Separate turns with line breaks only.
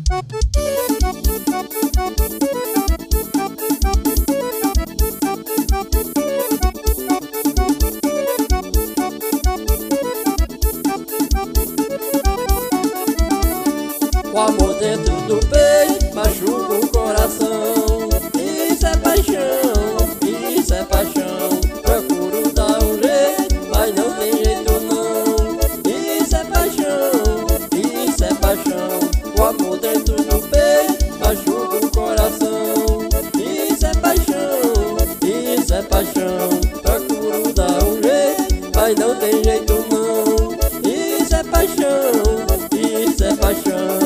O amor dentro do peito machuca o coração. Isso é paixão, isso é paixão. Procuro dar um jeito, mas não tem jeito não. Isso é paixão, isso é paixão. O amor dentro do peito machuca o coração. Isso é paixão, isso é paixão. Procuro dar um jeito, mas não tem jeito não. Isso é paixão, isso é paixão.